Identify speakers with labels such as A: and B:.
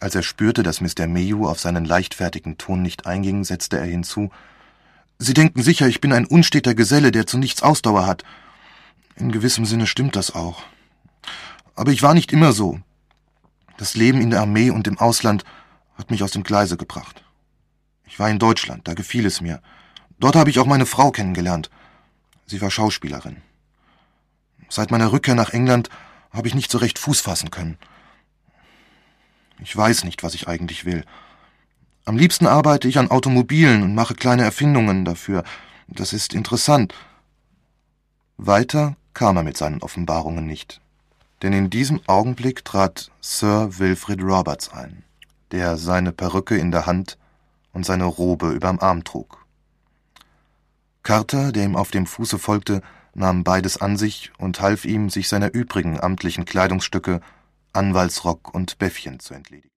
A: Als er spürte, dass Mr. Mayhew auf seinen leichtfertigen Ton nicht einging, setzte er hinzu: »Sie denken sicher, ich bin ein unsteter Geselle, der zu nichts Ausdauer hat. In gewissem Sinne stimmt das auch. Aber ich war nicht immer so. Das Leben in der Armee und im Ausland hat mich aus dem Gleise gebracht. Ich war in Deutschland, da gefiel es mir. Dort habe ich auch meine Frau kennengelernt. Sie war Schauspielerin. Seit meiner Rückkehr nach England habe ich nicht so recht Fuß fassen können. Ich weiß nicht, was ich eigentlich will. Am liebsten arbeite ich an Automobilen und mache kleine Erfindungen dafür. Das ist interessant.« Weiter kam er mit seinen Offenbarungen nicht, denn in diesem Augenblick trat Sir Wilfrid Roberts ein, der seine Perücke in der Hand und seine Robe überm Arm trug. Carter, der ihm auf dem Fuße folgte, nahm beides an sich und half ihm, sich seiner übrigen amtlichen Kleidungsstücke, Anwaltsrock und Bäffchen zu entledigen.